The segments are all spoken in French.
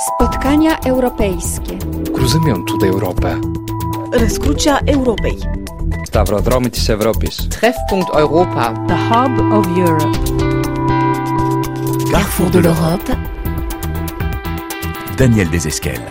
Spotkania europejskie. Cruzymentul de Europę. Răscrucea Europei. Stavrodromitis Europis. Treffpunkt Europa. The Hub of Europe. Carrefour de l'Europe. Daniel Desesquelles.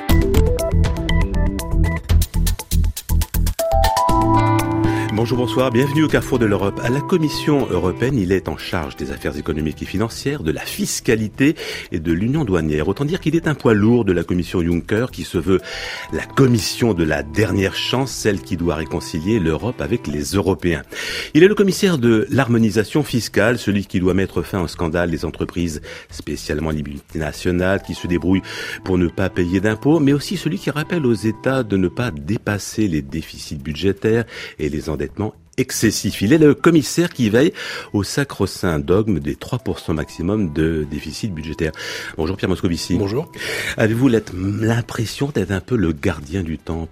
Bonjour, bonsoir, bienvenue au Carrefour de l'Europe. À la Commission européenne, il est en charge des affaires économiques et financières, de la fiscalité et de l'union douanière. Autant dire qu'il est un poids lourd de la Commission Juncker qui se veut la commission de la dernière chance, celle qui doit réconcilier l'Europe avec les Européens. Il est le commissaire de l'harmonisation fiscale, celui qui doit mettre fin au scandale des entreprises, spécialement les multinationales, qui se débrouillent pour ne pas payer d'impôts, mais aussi celui qui rappelle aux États de ne pas dépasser les déficits budgétaires et les endettements excessif. Il est le commissaire qui veille au sacro-saint dogme des 3% maximum de déficit budgétaire. Bonjour Pierre Moscovici. Bonjour. Avez-vous l'impression d'être un peu le gardien du temple ?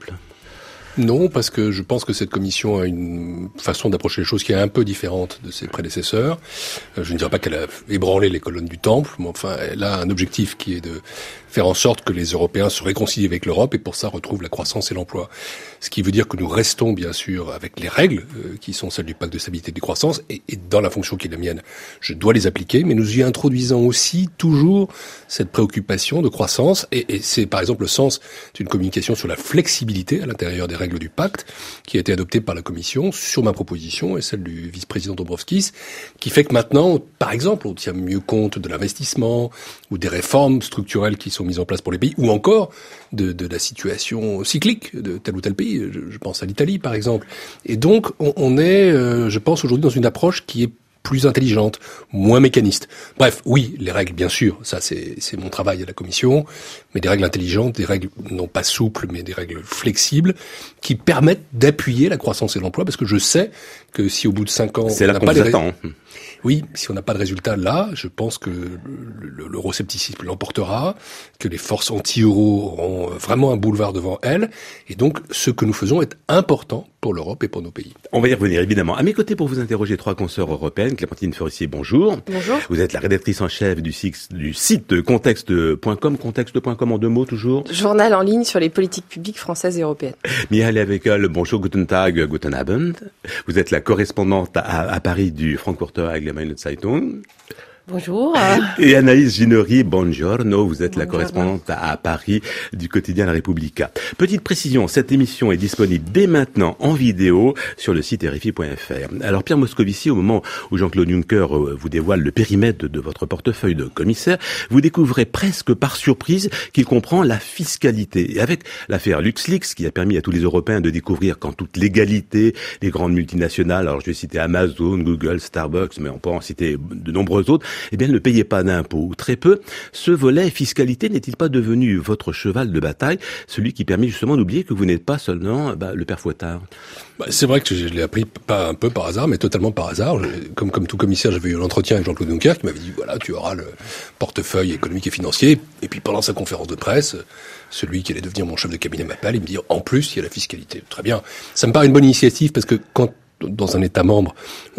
Non, parce que je pense que cette commission a une façon d'approcher les choses qui est un peu différente de ses prédécesseurs. Je ne dirais pas qu'elle a ébranlé les colonnes du temple, mais enfin, elle a un objectif qui est de faire en sorte que les Européens se réconcilient avec l'Europe et pour ça retrouvent la croissance et l'emploi. Ce qui veut dire que nous restons bien sûr avec les règles qui sont celles du pacte de stabilité et de croissance et dans la fonction qui est la mienne, je dois les appliquer, mais nous y introduisons aussi toujours cette préoccupation de croissance et c'est par exemple le sens d'une communication sur la flexibilité à l'intérieur des règles du pacte qui a été adoptée par la Commission sur ma proposition et celle du vice-président Dombrovskis, qui fait que maintenant, par exemple, on tient mieux compte de l'investissement ou des réformes structurelles qui sont mises en place pour les pays, ou encore de la situation cyclique de tel ou tel pays. Je pense à l'Italie, par exemple. Et donc, on est, je pense, aujourd'hui dans une approche qui est plus intelligente, moins mécaniste. Bref, oui, les règles, bien sûr, ça c'est mon travail à la Commission, mais des règles intelligentes, des règles non pas souples, mais des règles flexibles, qui permettent d'appuyer la croissance et l'emploi, parce que je sais que si au bout de 5 ans... C'est là qu'on vous attend. Oui, si on n'a pas de résultat là, je pense que l'euroscepticisme l'emportera, que les forces anti-euro auront vraiment un boulevard devant elles, et donc ce que nous faisons est important pour l'Europe et pour nos pays. On va y revenir évidemment. À mes côtés pour vous interroger 3 consoeurs européennes. Clémentine Forissier, bonjour. Bonjour. Vous êtes la rédactrice en chef du site contexte.com. Contexte.com en 2 mots toujours. Journal en ligne sur les politiques publiques françaises et européennes. Mihaly Awekel, bonjour, guten Tag, guten Abend. Vous êtes la correspondante à Paris du Frankfurter Allgemeine Zeitung. Bonjour. Et Anaïs Ginori, buongiorno, vous êtes la correspondante à Paris du quotidien La Repubblica. Petite précision, cette émission est disponible dès maintenant en vidéo sur le site RFI.fr. Alors Pierre Moscovici, au moment où Jean-Claude Juncker vous dévoile le périmètre de votre portefeuille de commissaire, vous découvrez presque par surprise qu'il comprend la fiscalité. Et avec l'affaire LuxLeaks, qui a permis à tous les Européens de découvrir qu'en toute légalité, les grandes multinationales, alors je vais citer Amazon, Google, Starbucks, mais on peut en citer de nombreux autres, eh bien, ne payez pas d'impôts, ou très peu. Ce volet fiscalité n'est-il pas devenu votre cheval de bataille, celui qui permet justement d'oublier que vous n'êtes pas seulement le père Fouettard? C'est vrai que je l'ai appris pas un peu par hasard, mais totalement par hasard. Comme tout commissaire, j'avais eu un entretien avec Jean-Claude Juncker qui m'avait dit, voilà, tu auras le portefeuille économique et financier. Et puis pendant sa conférence de presse, celui qui allait devenir mon chef de cabinet m'appelle, il me dit, en plus, il y a la fiscalité. Très bien. Ça me paraît une bonne initiative parce que quand dans un État membre,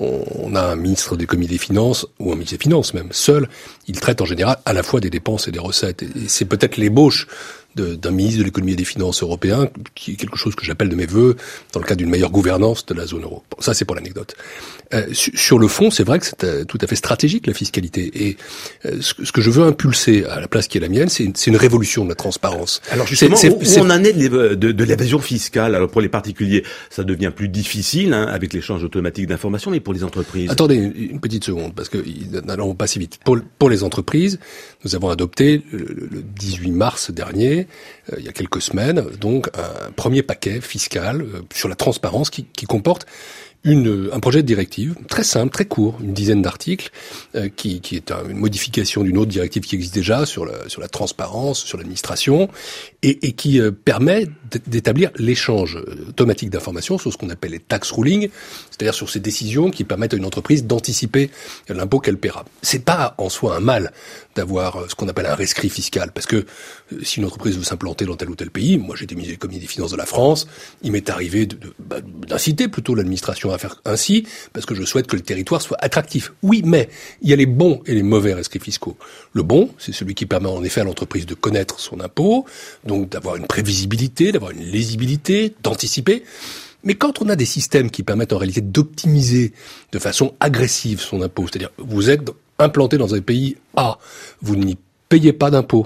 on a un ministre de l'économie et des finances, ou un ministre des finances même, seul, il traite en général à la fois des dépenses et des recettes. Et c'est peut-être l'ébauche d'un ministre de l'économie et des finances européen, qui est quelque chose que j'appelle de mes vœux dans le cadre d'une meilleure gouvernance de la zone euro. Bon, ça c'est pour l'anecdote. Sur le fond, c'est vrai que c'est tout à fait stratégique la fiscalité. Et ce que je veux impulser à la place qui est la mienne, c'est une révolution de la transparence. Alors justement, où on en est de l'évasion fiscale? Alors pour les particuliers, ça devient plus difficile avec l'échange automatique d'informations, mais pour les entreprises... Attendez une petite seconde, parce que n'allons pas si vite. Pour les entreprises, nous avons adopté le 18 mars dernier, il y a quelques semaines, donc un premier paquet fiscal sur la transparence qui comporte un projet de directive très simple, très court, une dizaine d'articles, qui est une modification d'une autre directive qui existe déjà sur la transparence, sur l'administration, et qui permet d'établir l'échange automatique d'informations sur ce qu'on appelle les tax rulings, c'est-à-dire sur ces décisions qui permettent à une entreprise d'anticiper l'impôt qu'elle paiera. C'est pas en soi un mal d'avoir ce qu'on appelle un rescrit fiscal, parce que si une entreprise veut s'implanter dans tel ou tel pays, moi j'étais ministre de l'économie et des finances de la France, il m'est arrivé d'inciter plutôt l'administration à faire ainsi, parce que je souhaite que le territoire soit attractif. Oui, mais il y a les bons et les mauvais rescrits fiscaux. Le bon, c'est celui qui permet en effet à l'entreprise de connaître son impôt, donc d'avoir une prévisibilité, d'avoir une lisibilité, d'anticiper. Mais quand on a des systèmes qui permettent en réalité d'optimiser de façon agressive son impôt, c'est-à-dire vous êtes implanté dans un pays A, vous n'y payez pas d'impôt,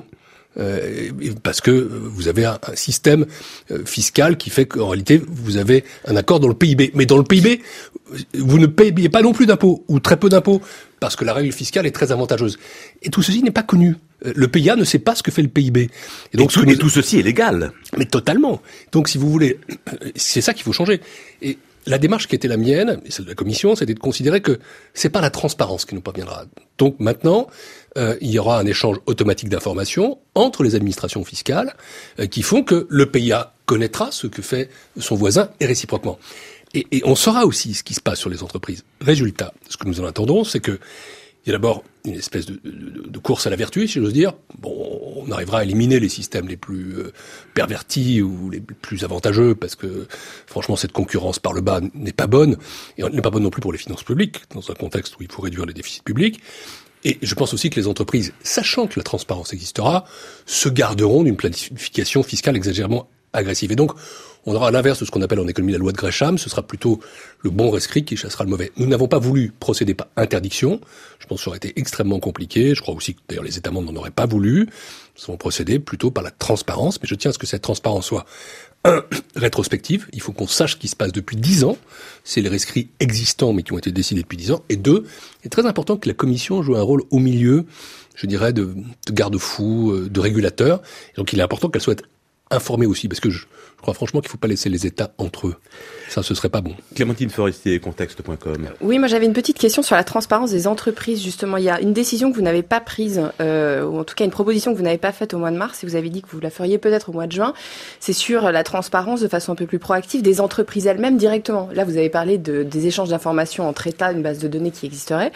parce que vous avez un système fiscal qui fait qu'en réalité vous avez un accord dans le PIB. Mais dans le PIB, vous ne payez pas non plus d'impôts, ou très peu d'impôts, parce que la règle fiscale est très avantageuse. Et tout ceci n'est pas connu. Le PIA ne sait pas ce que fait le PIB. Et donc tout ceci est légal. Mais totalement. Donc si vous voulez, c'est ça qu'il faut changer. Et la démarche qui était la mienne, et celle de la Commission, c'était de considérer que c'est pas la transparence qui nous parviendra. Donc maintenant, il y aura un échange automatique d'informations entre les administrations fiscales qui font que le PIA connaîtra ce que fait son voisin et réciproquement. Et on saura aussi ce qui se passe sur les entreprises. Résultat, ce que nous en attendons, c'est que il y a d'abord une espèce de course à la vertu, si j'ose dire. Bon, on arrivera à éliminer les systèmes les plus pervertis ou les plus avantageux, parce que franchement, cette concurrence par le bas n'est pas bonne, et elle n'est pas bonne non plus pour les finances publiques, dans un contexte où il faut réduire les déficits publics. Et je pense aussi que les entreprises, sachant que la transparence existera, se garderont d'une planification fiscale exagérément agressive. Et donc, on aura à l'inverse de ce qu'on appelle en économie la loi de Gresham, ce sera plutôt le bon rescrit qui chassera le mauvais. Nous n'avons pas voulu procéder par interdiction, je pense que ça aurait été extrêmement compliqué, je crois aussi que d'ailleurs les États membres n'en auraient pas voulu, nous avons procédé plutôt par la transparence, mais je tiens à ce que cette transparence soit rétrospective, il faut qu'on sache ce qui se passe depuis 10 ans, c'est les rescrits existants mais qui ont été décidés depuis 10 ans, et 2, il est très important que la Commission joue un rôle au milieu, je dirais, de garde-fou, de régulateur, et donc il est important qu'elle soit informée aussi, parce que je crois franchement qu'il ne faut pas laisser les États entre eux. Ça, ce serait pas bon. Clémentine Forestier, contexte.com. Oui, moi j'avais une petite question sur la transparence des entreprises, justement. Il y a une décision que vous n'avez pas prise, ou en tout cas une proposition que vous n'avez pas faite au mois de mars, et vous avez dit que vous la feriez peut-être au mois de juin. C'est sur la transparence de façon un peu plus proactive des entreprises elles-mêmes directement. Là, vous avez parlé des échanges d'informations entre États, une base de données qui existerait.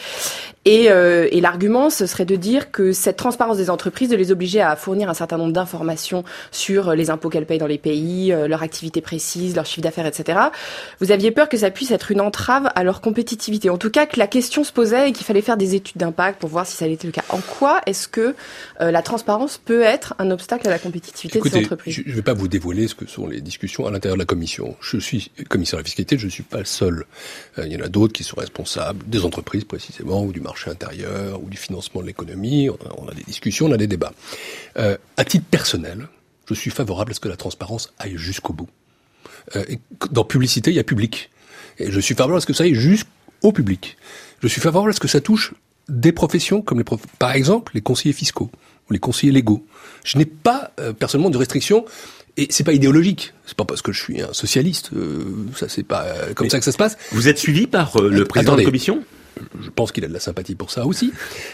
Et l'argument, ce serait de dire que cette transparence des entreprises, de les obliger à fournir un certain nombre d'informations sur les impôts qu'elles payent dans les pays, leur activité précise, leur chiffre d'affaires, etc. Vous aviez peur que ça puisse être une entrave à leur compétitivité. En tout cas, que la question se posait et qu'il fallait faire des études d'impact pour voir si ça allait être le cas. En quoi est-ce que la transparence peut être un obstacle à la compétitivité de ces entreprises ? Je ne vais pas vous dévoiler ce que sont les discussions à l'intérieur de la Commission. Je suis commissaire à la fiscalité, je ne suis pas le seul. Il y en a d'autres qui sont responsables des entreprises précisément, ou du marché intérieur, ou du financement de l'économie. On a des discussions, on a des débats. À titre personnel, je suis favorable à ce que la transparence aille jusqu'au bout. Dans publicité, il y a public. Et je suis favorable à ce que ça aille jusqu'au public. Je suis favorable à ce que ça touche des professions comme par exemple les conseillers fiscaux ou les conseillers légaux. Je n'ai pas personnellement de restrictions. Et c'est pas idéologique. C'est pas parce que je suis un socialiste. Ça, c'est pas comme ça que ça se passe. Vous êtes suivi par le président de la Commission ? Je pense qu'il a de la sympathie pour ça aussi.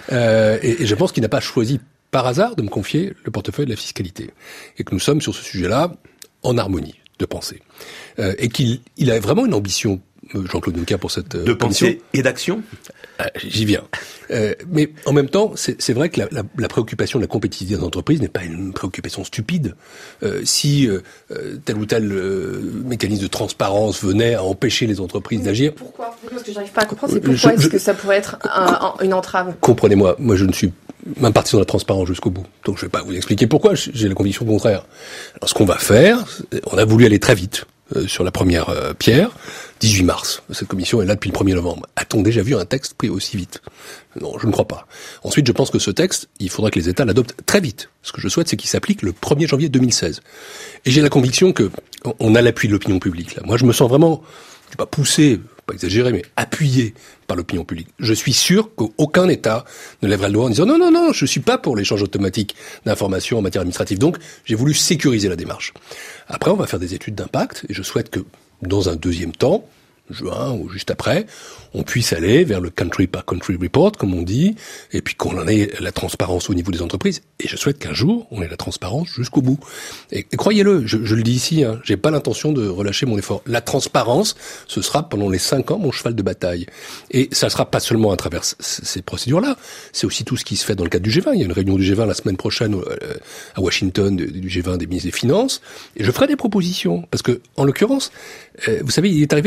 Et je pense qu'il n'a pas choisi par hasard de me confier le portefeuille de la fiscalité. Et que nous sommes sur ce sujet-là en harmonie de pensée. Et qu'il a vraiment une ambition, Jean-Claude Juncker, pour cette de commission. Pensée et d'action. J'y viens. Mais en même temps, c'est vrai que la préoccupation de la compétitivité des entreprises n'est pas une préoccupation stupide. Si tel ou tel mécanisme de transparence venait à empêcher les entreprises d'agir... Pourquoi ? Ce que j'arrive pas à comprendre, c'est pourquoi est-ce que ça pourrait être une entrave ? Comprenez-moi, moi je ne suis même parti dans la transparence jusqu'au bout. Donc je vais pas vous expliquer pourquoi, j'ai la conviction contraire. Alors ce qu'on va faire, on a voulu aller très vite sur la première pierre, 18 mars. Cette commission est là depuis le 1er novembre. A-t-on déjà vu un texte pris aussi vite ? Non, je ne crois pas. Ensuite, je pense que ce texte, il faudra que les États l'adoptent très vite. Ce que je souhaite, c'est qu'il s'applique le 1er janvier 2016. Et j'ai la conviction que on a l'appui de l'opinion publique, là. Moi, je me sens vraiment, je suis pas poussé, pas exagéré, mais appuyé par l'opinion publique. Je suis sûr qu'aucun État ne lèverait le doigt en disant non, je suis pas pour l'échange automatique d'informations en matière administrative. Donc, j'ai voulu sécuriser la démarche. Après, on va faire des études d'impact, et je souhaite que, dans un deuxième temps, juin ou juste après, on puisse aller vers le country par country report, comme on dit, et puis qu'on en ait la transparence au niveau des entreprises. Et je souhaite qu'un jour, on ait la transparence jusqu'au bout. Et croyez-le, je le dis ici, j'ai pas l'intention de relâcher mon effort. La transparence, ce sera pendant les 5 ans mon cheval de bataille. Et ça sera pas seulement à travers ces procédures-là, c'est aussi tout ce qui se fait dans le cadre du G20. Il y a une réunion du G20 la semaine prochaine à Washington, du G20 des ministres des Finances, et je ferai des propositions. Parce que, en l'occurrence, vous savez, il est arrivé que les États-Unis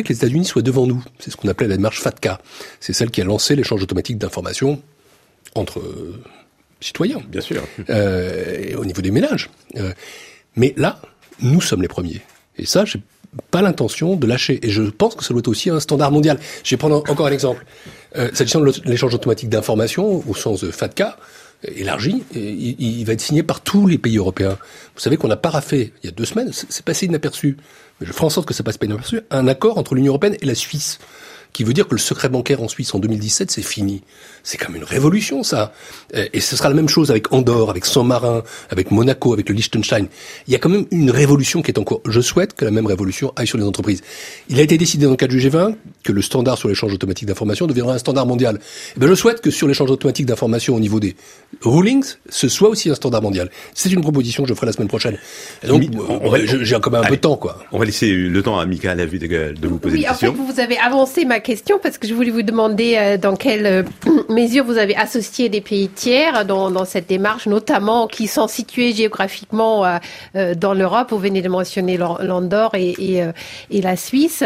soit devant nous. C'est ce qu'on appelait la démarche FATCA. C'est celle qui a lancé l'échange automatique d'informations entre citoyens. Bien sûr. Et au niveau des ménages. Mais là, nous sommes les premiers. Et ça, j'ai pas l'intention de lâcher. Et je pense que ça doit être aussi un standard mondial. Je vais prendre encore un exemple. S'agissant de l'échange automatique d'informations, au sens de FATCA, élargi, il va être signé par tous les pays européens. Vous savez qu'on a paraphé, il y a 2 semaines, c'est passé inaperçu, mais je ferai en sorte que ça passe pas inaperçu, un accord entre l'Union européenne et la Suisse, qui veut dire que le secret bancaire en Suisse en 2017, c'est fini. C'est comme une révolution, ça. Et ce sera la même chose avec Andorre, avec Saint-Marin, avec Monaco, avec le Liechtenstein. Il y a quand même une révolution qui est en cours. Je souhaite que la même révolution aille sur les entreprises. Il a été décidé dans le cadre du G20 que le standard sur l'échange automatique d'informations deviendra un standard mondial. Et ben, je souhaite que sur l'échange automatique d'informations au niveau des rulings, ce soit aussi un standard mondial. C'est une proposition que je ferai la semaine prochaine. Et donc, j'ai quand même un peu de temps, quoi. On va laisser le temps à Michaël Lavudeguel de vous poser des questions. En fait, vous avez avancé ma question parce que je voulais vous demander dans quelle mesure vous avez associé des pays tiers dans cette démarche, notamment qui sont situés géographiquement dans l'Europe. Vous venez de mentionner l'Andorre et la Suisse.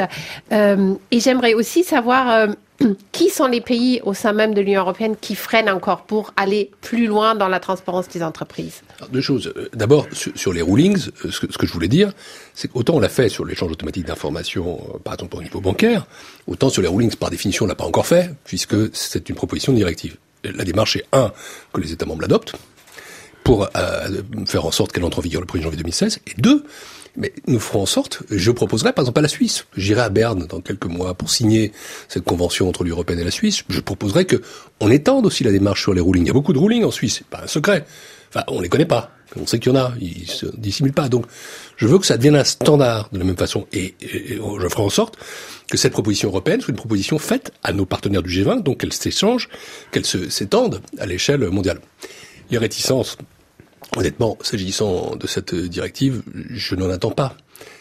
Et j'aimerais aussi savoir qui sont les pays au sein même de l'Union européenne qui freinent encore pour aller plus loin dans la transparence des entreprises. Alors, 2 choses. D'abord, sur les rulings, ce que je voulais dire, c'est qu'autant on l'a fait sur l'échange automatique d'informations, par exemple au niveau bancaire, autant sur les rulings, par définition, on l'a pas encore fait, puisque c'est une proposition de directive. La démarche est, 1, que les États membres l'adoptent, pour faire en sorte qu'elle entre en vigueur le 1er janvier 2016, et 2, mais nous ferons en sorte, je proposerai par exemple à la Suisse, j'irai à Berne dans quelques mois pour signer cette convention entre l'Union européenne et la Suisse, je proposerai que on étende aussi la démarche sur les rulings. Il y a beaucoup de rulings en Suisse, c'est pas un secret. Enfin, on les connaît pas. On sait qu'il y en a, ils se dissimulent pas. Donc, je veux que ça devienne un standard de la même façon. Et je ferai en sorte que cette proposition européenne soit une proposition faite à nos partenaires du G20, donc qu'elle s'échange, qu'elle s'étende à l'échelle mondiale. Les réticences, honnêtement, s'agissant de cette directive, je n'en attends pas.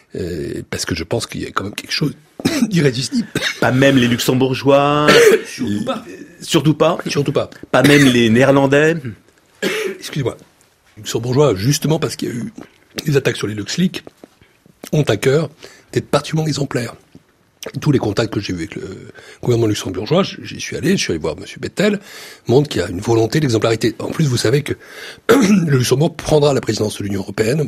Parce que je pense qu'il y a quand même quelque chose d'irrésistible. Pas même les Luxembourgeois. Surtout pas. Surtout pas. Surtout pas. Pas même les Néerlandais. Excusez-moi. Les Luxembourgeois, justement parce qu'il y a eu des attaques sur les LuxLeaks, ont à cœur d'être particulièrement exemplaires. Tous les contacts que j'ai eus avec le gouvernement luxembourgeois, j'y suis allé voir M. Bettel, montrent qu'il y a une volonté d'exemplarité. En plus, vous savez que le Luxembourg prendra la présidence de l'Union européenne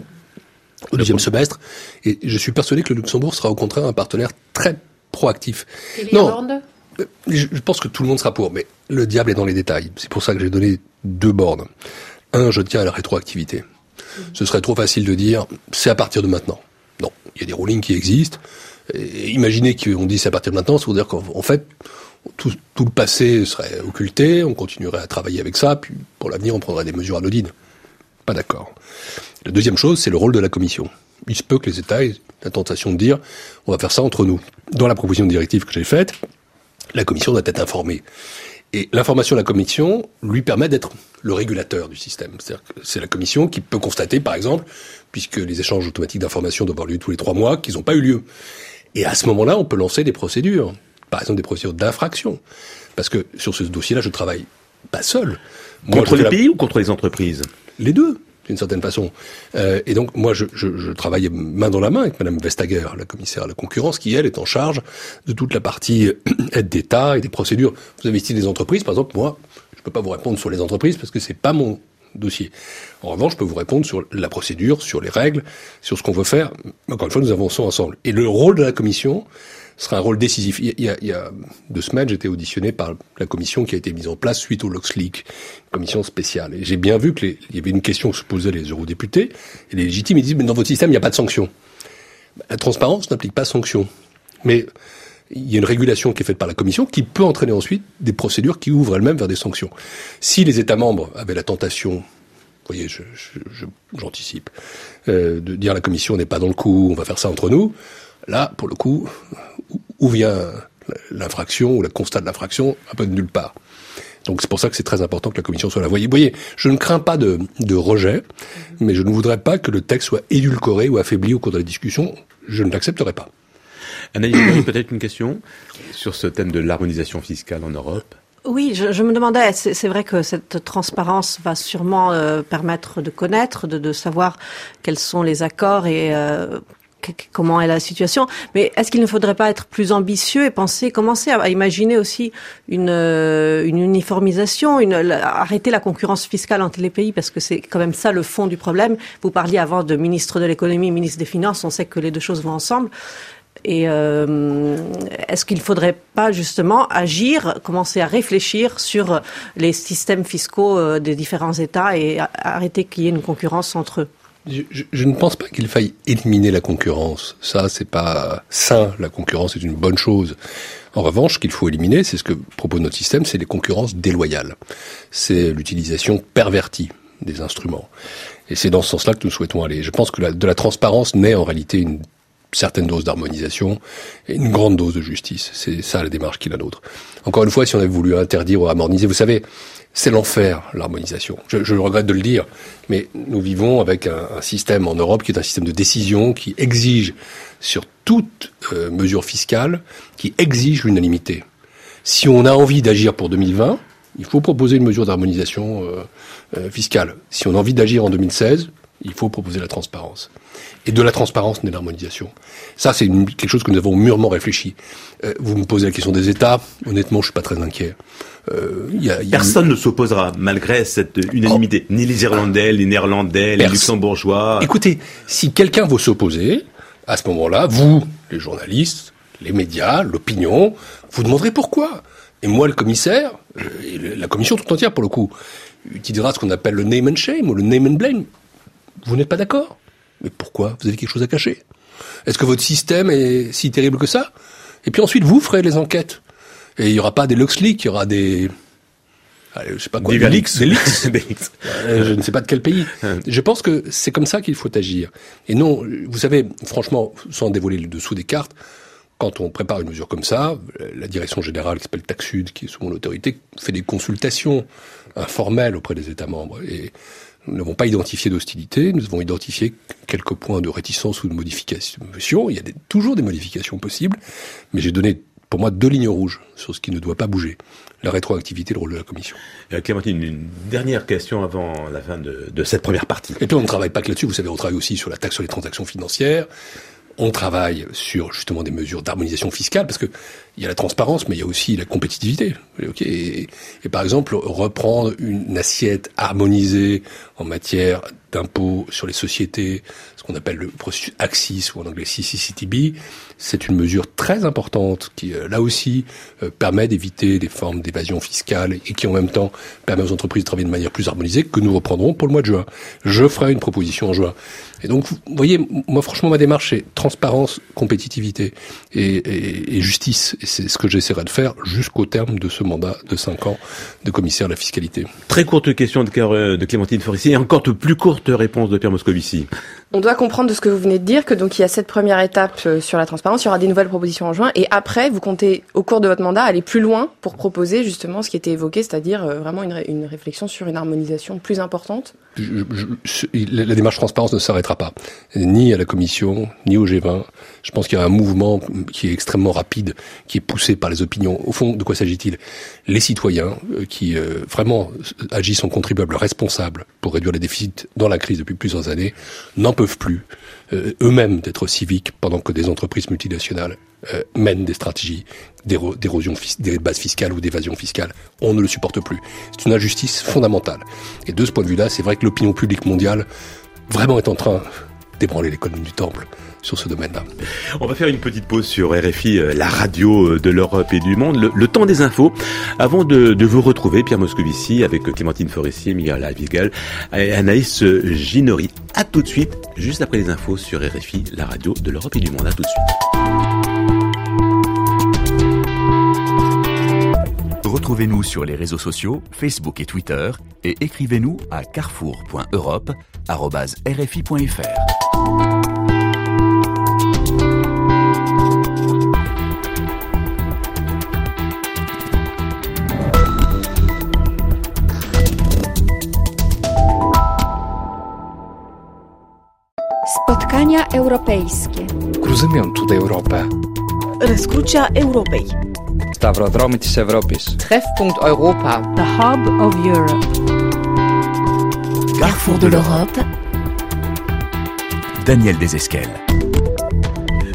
au 2e semestre, et je suis persuadé que le Luxembourg sera au contraire un partenaire très proactif. Et l'Irlande ? Je pense que tout le monde sera pour, mais le diable est dans les détails. C'est pour ça que j'ai donné 2 bornes. 1, je tiens à la rétroactivité. Ce serait trop facile de dire, c'est à partir de maintenant. Non, il y a des rulings qui existent. Et imaginez qu'on dise c'est à partir de maintenant, ça veut dire qu'en fait, tout le passé serait occulté, on continuerait à travailler avec ça, puis pour l'avenir, on prendrait des mesures anodines. Pas d'accord. La deuxième chose, c'est le rôle de la Commission. Il se peut que les États aient la tentation de dire, on va faire ça entre nous. Dans la proposition de directive que j'ai faite, la Commission doit être informée. Et l'information de la Commission lui permet d'être le régulateur du système. C'est-à-dire que c'est la Commission qui peut constater, par exemple, puisque les échanges automatiques d'informations doivent avoir lieu tous les 3 mois, qu'ils n'ont pas eu lieu. Et à ce moment-là, on peut lancer des procédures. Par exemple, des procédures d'infraction. Parce que sur ce dossier-là, je travaille pas seul. Contre les pays ou contre les entreprises ? Les deux, d'une certaine façon. Et donc, moi, je travaille main dans la main avec Madame Vestager, la commissaire à la concurrence, qui, elle, est en charge de toute la partie aide d'État et des procédures. Vous avez cité les entreprises, par exemple, moi, je peux pas vous répondre sur les entreprises parce que c'est pas mon dossier. En revanche, je peux vous répondre sur la procédure, sur les règles, sur ce qu'on veut faire. Encore une fois, nous avançons ensemble. Et le rôle de la Commission sera un rôle décisif. Il y a 2 semaines, j'étais auditionné par la commission qui a été mise en place suite au LuxLeaks, une commission spéciale. Et j'ai bien vu qu'il y avait une question que se posaient les eurodéputés, et les légitimes, ils disent, mais dans votre système, il n'y a pas de sanction. La transparence n'implique pas sanction. Mais il y a une régulation qui est faite par la Commission qui peut entraîner ensuite des procédures qui ouvrent elles-mêmes vers des sanctions. Si les États membres avaient la tentation, vous voyez, j'anticipe, de dire à la Commission, on n'est pas dans le coup, on va faire ça entre nous, là, pour le coup, où vient l'infraction ou le constat de l'infraction? Un peu de nulle part. Donc c'est pour ça que c'est très important que la Commission soit là. Vous voyez, je ne crains pas de rejet, mais je ne voudrais pas que le texte soit édulcoré ou affaibli au cours de la discussion. Je ne l'accepterai pas. Anaïs, peut-être une question sur ce thème de l'harmonisation fiscale en Europe. Oui, je me demandais, c'est vrai que cette transparence va sûrement permettre de connaître, de savoir quels sont les accords et comment est la situation. Mais est-ce qu'il ne faudrait pas être plus ambitieux et commencer à imaginer aussi une uniformisation, arrêter la concurrence fiscale entre les pays, parce que c'est quand même ça le fond du problème. Vous parliez avant de ministre de l'économie, ministre des finances, on sait que les deux choses vont ensemble. Et est-ce qu'il ne faudrait pas justement commencer à réfléchir sur les systèmes fiscaux des différents États et arrêter qu'il y ait une concurrence entre eux? Je ne pense pas qu'il faille éliminer la concurrence. Ça, c'est pas sain. La concurrence est une bonne chose. En revanche, ce qu'il faut éliminer, c'est ce que propose notre système, c'est les concurrences déloyales. C'est l'utilisation pervertie des instruments. Et c'est dans ce sens-là que nous souhaitons aller. Je pense que de la transparence naît en réalité une certaine dose d'harmonisation et une grande dose de justice. C'est ça la démarche qui est la nôtre. Encore une fois, si on avait voulu interdire ou harmoniser, vous savez, c'est l'enfer, l'harmonisation. Je regrette de le dire, mais nous vivons avec un système en Europe qui est un système de décision qui exige, sur toute mesure fiscale, qui exige l'unanimité. Si on a envie d'agir pour 2020, il faut proposer une mesure d'harmonisation fiscale. Si on a envie d'agir en 2016, il faut proposer la transparence. Et de la transparence naît l'harmonisation. Ça, c'est quelque chose que nous avons mûrement réfléchi. Vous me posez la question des États. Honnêtement, je suis pas très inquiet. Personne ne s'opposera, malgré cette unanimité. Ni les Irlandais, les Néerlandais, les Luxembourgeois. Écoutez, si quelqu'un veut s'opposer, à ce moment-là, vous, les journalistes, les médias, l'opinion, vous demanderez pourquoi. Et moi, le commissaire, et la commission tout entière, pour le coup, utilisera ce qu'on appelle le name and shame ou le name and blame. Vous n'êtes pas d'accord? Mais pourquoi? Vous avez quelque chose à cacher? Est-ce que votre système est si terrible que ça? Et puis ensuite, vous ferez les enquêtes. Et il y aura pas des LuxLeaks, il y aura des... Allez, je sais pas quoi. Des leaks. Je ne sais pas de quel pays. Je pense que c'est comme ça qu'il faut agir. Et non, vous savez, franchement, sans dévoiler le dessous des cartes, quand on prépare une mesure comme ça, la direction générale qui s'appelle TAXUD, qui est sous mon autorité, fait des consultations informelles auprès des États membres. Et nous n'avons pas identifié d'hostilité, nous avons identifié quelques points de réticence ou de modification. Il y a toujours des modifications possibles, mais j'ai donné, pour moi, 2 lignes rouges sur ce qui ne doit pas bouger. La rétroactivité et le rôle de la Commission. Clémentine, une dernière question avant la fin de cette première partie. Et puis on ne travaille pas que là-dessus, vous savez, on travaille aussi sur la taxe sur les transactions financières. On travaille sur justement des mesures d'harmonisation fiscale, parce que il y a la transparence, mais il y a aussi la compétitivité. Okay, et par exemple, reprendre une assiette harmonisée en matière d'impôt sur les sociétés, ce qu'on appelle le processus AXIS ou en anglais CCCTB, c'est une mesure très importante qui, là aussi, permet d'éviter des formes d'évasion fiscale et qui en même temps permet aux entreprises de travailler de manière plus harmonisée, que nous reprendrons pour le mois de juin. Je ferai une proposition en juin. Et donc, vous voyez, moi franchement, ma démarche, c'est transparence, compétitivité et justice. Et c'est ce que j'essaierai de faire jusqu'au terme de ce mandat de 5 ans de commissaire à la fiscalité. Très courte question de Clémentine Forissier et encore de plus courte réponse de Pierre Moscovici. On doit comprendre de ce que vous venez de dire que donc il y a cette première étape sur la transparence, il y aura des nouvelles propositions en juin et après vous comptez au cours de votre mandat aller plus loin pour proposer justement ce qui était évoqué, c'est-à-dire vraiment une réflexion sur une harmonisation plus importante. La démarche transparence ne s'arrêtera pas, ni à la Commission, ni au G20. Je pense qu'il y a un mouvement qui est extrêmement rapide, qui est poussé par les opinions. Au fond, de quoi s'agit-il? Les citoyens qui vraiment agissent en contribuables responsables pour réduire les déficits dans la crise depuis plusieurs années n'en peuvent plus eux-mêmes d'être civiques pendant que des entreprises multinationales mènent des stratégies d'érosion des bases fiscales ou d'évasion fiscale. On ne le supporte plus. C'est une injustice fondamentale. Et de ce point de vue-là, c'est vrai que l'opinion publique mondiale vraiment est en train d'ébranler les colonnes du temple sur ce domaine-là. On va faire une petite pause sur RFI, la radio de l'Europe et du monde. Le temps des infos, avant de vous retrouver, Pierre Moscovici, avec Clémentine Forissier, Miguel Alvigal et Anaïs Ginori. À tout de suite, juste après les infos sur RFI, la radio de l'Europe et du monde. À tout de suite. Retrouvez-nous sur les réseaux sociaux, Facebook et Twitter, et écrivez-nous à carrefour.europe@rfi.fr. Spotkania europejskie. Rozumiem tutaj Europę. Rozkrucia Europei. Stawrodromy της Ευρώπης. Treffpunkt Europa. The hub of Europe. Carrefour de l'Europe. Daniel Desesquelles.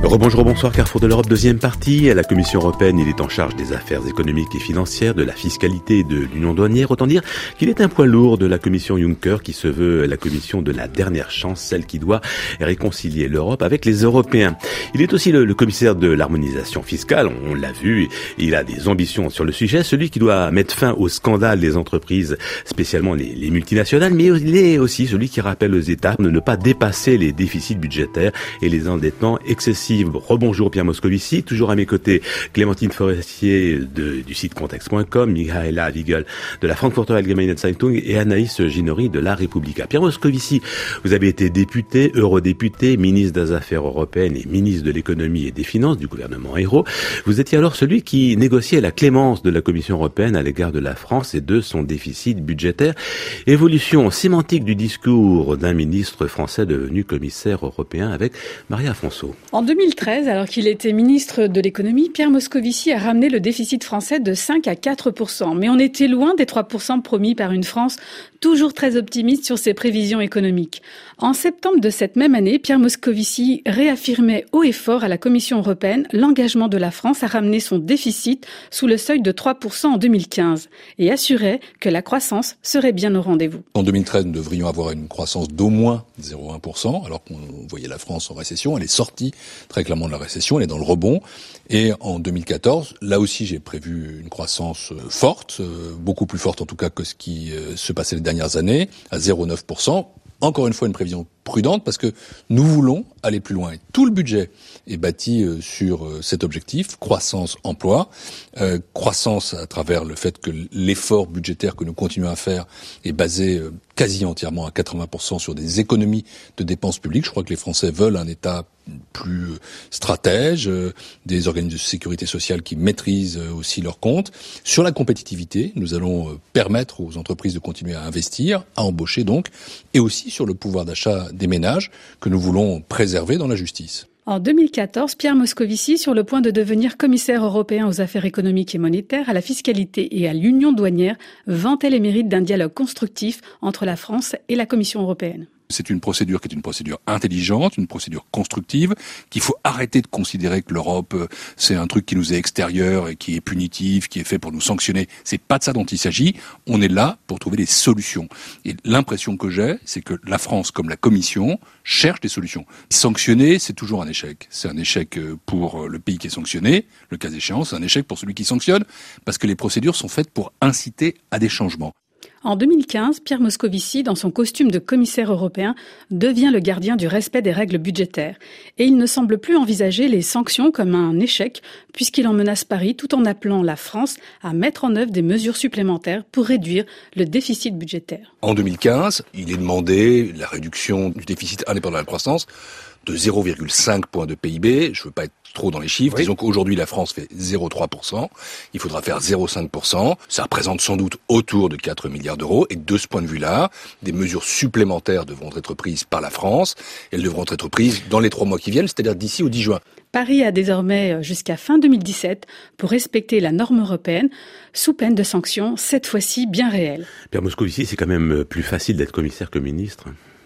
Rebonjour, bonsoir, Carrefour de l'Europe, deuxième partie. À la Commission européenne, il est en charge des affaires économiques et financières, de la fiscalité et de l'union douanière. Autant dire qu'il est un poids lourd de la Commission Juncker, qui se veut la commission de la dernière chance, celle qui doit réconcilier l'Europe avec les Européens. Il est aussi le commissaire de l'harmonisation fiscale, on l'a vu, il a des ambitions sur le sujet, celui qui doit mettre fin au scandale des entreprises, spécialement les multinationales, mais il est aussi celui qui rappelle aux États de ne pas dépasser les déficits budgétaires et les endettements excessifs. Rebonjour Pierre Moscovici, toujours à mes côtés Clémentine Forestier du site Context.com, Michaela Wiegel de la Frankfurter Allgemeine Zeitung et Anaïs Ginori de la Repubblica. Pierre Moscovici, vous avez été député, eurodéputé, ministre des Affaires européennes et ministre de l'économie et des finances du gouvernement Ayrault. Vous étiez alors celui qui négociait la clémence de la Commission européenne à l'égard de la France et de son déficit budgétaire. Évolution sémantique du discours d'un ministre français devenu commissaire européen avec Maria Afonso. En 2013, alors qu'il était ministre de l'économie, Pierre Moscovici a ramené le déficit français de 5 à 4%. Mais on était loin des 3% promis par une France toujours très optimiste sur ses prévisions économiques. En septembre de cette même année, Pierre Moscovici réaffirmait haut et fort à la Commission européenne l'engagement de la France à ramener son déficit sous le seuil de 3% en 2015 et assurait que la croissance serait bien au rendez-vous. En 2013, nous devrions avoir une croissance d'au moins 0,1%, alors qu'on voyait la France en récession. Elle est sortie très clairement de la récession, elle est dans le rebond. Et en 2014, là aussi, j'ai prévu une croissance forte, beaucoup plus forte en tout cas que ce qui se passait les dernières années, à 0,9%. Encore une fois, une prévision prudente parce que nous voulons aller plus loin. Et tout le budget est bâti sur cet objectif, croissance, emploi, croissance à travers le fait que l'effort budgétaire que nous continuons à faire est basé quasi entièrement à 80% sur des économies de dépenses publiques. Je crois que les Français veulent un État plus stratège, des organismes de sécurité sociale qui maîtrisent aussi leurs comptes. Sur la compétitivité, nous allons permettre aux entreprises de continuer à investir, à embaucher donc, et aussi sur le pouvoir d'achat des ménages que nous voulons préserver dans la justice. En 2014, Pierre Moscovici, sur le point de devenir commissaire européen aux affaires économiques et monétaires, à la fiscalité et à l'union douanière, vantait les mérites d'un dialogue constructif entre la France et la Commission européenne. C'est une procédure qui est une procédure intelligente, une procédure constructive, qu'il faut arrêter de considérer que l'Europe, c'est un truc qui nous est extérieur et qui est punitif, qui est fait pour nous sanctionner. C'est pas de ça dont il s'agit. On est là pour trouver des solutions. Et l'impression que j'ai, c'est que la France, comme la Commission, cherche des solutions. Sanctionner, c'est toujours un échec. C'est un échec pour le pays qui est sanctionné, le cas échéant, c'est un échec pour celui qui sanctionne, parce que les procédures sont faites pour inciter à des changements. En 2015, Pierre Moscovici, dans son costume de commissaire européen, devient le gardien du respect des règles budgétaires. Et il ne semble plus envisager les sanctions comme un échec, puisqu'il en menace Paris tout en appelant la France à mettre en œuvre des mesures supplémentaires pour réduire le déficit budgétaire. En 2015, il est demandé la réduction du déficit indépendant de la croissance de 0,5 points de PIB. Je veux pas être trop dans les chiffres. Oui. Disons qu'aujourd'hui, la France fait 0,3%. Il faudra faire 0,5%. Ça représente sans doute autour de 4 milliards d'euros. Et de ce point de vue-là, des mesures supplémentaires devront être prises par la France. Elles devront être prises dans les 3 mois qui viennent, c'est-à-dire d'ici au 10 juin. Paris a désormais jusqu'à fin 2017 pour respecter la norme européenne, sous peine de sanctions, cette fois-ci bien réelles. Pierre Moscovici, c'est quand même plus facile d'être commissaire que ministre.